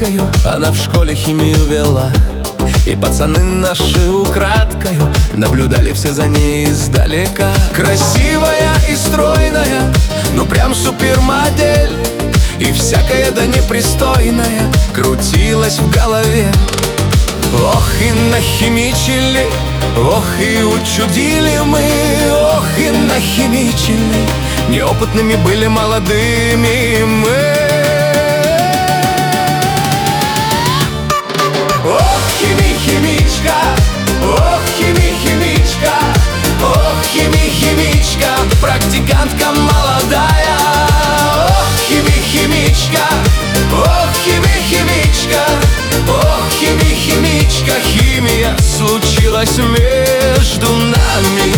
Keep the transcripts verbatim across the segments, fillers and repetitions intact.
украдкою она в школе химию вела, и пацаны наши украдкою наблюдали все за ней издалека. Красивая и стройная, ну прям супермодель, и всякое да непристойное крутилось в голове. Ох, и нахимичили, ох, и учудили мы, ох, и нахимичили, неопытными были молодыми мы. Ох, хими-химичка, ох, хими-химичка, ох, хими-химичка, практикантка молодая. Ох, хими-химичка, ох, хими-химичка, ох, хими-химичка, химия случилась между нами.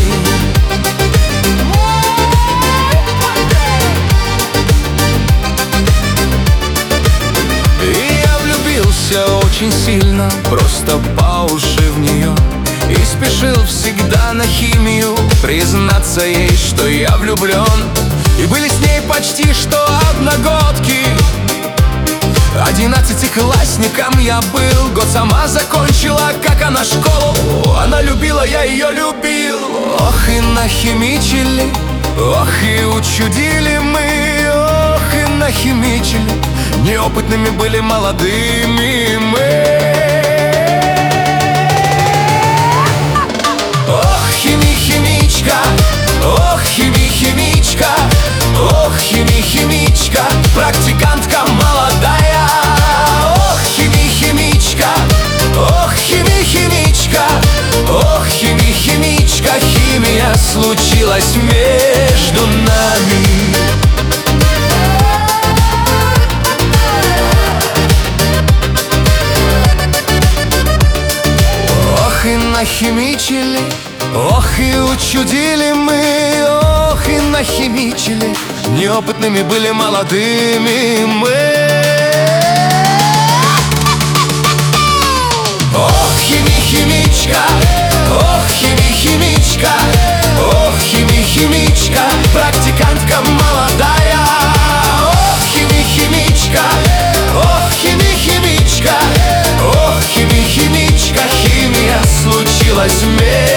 Очень сильно, просто по уши в нее, и спешил всегда на химию признаться ей, что я влюблен. И были с ней почти что одногодки. Одиннадцатиклассником я был, год сама закончила, как она школу. Она любила, я ее любил. Ох, и нахимичили, ох, и учудили мы, ох, и нахимичили, неопытными были молодыми мы. Ох, хими-химичка, ох, хими-химичка, ох, хими-химичка, практикантка молодая. Ох, хими-химичка, ох, хими-химичка, ох, хими-химичка, химия случилась между нами. Нахимичили, ох, и учудили мы, ох, и нахимичили, неопытными были молодыми мы. Ох, хими-химичка, ох, хими-химичка, ох, хими-химичка, практикантка молодая. Ох, хими-химичка, ох, хими-химичка, ох, хими-химичка, химия случилась между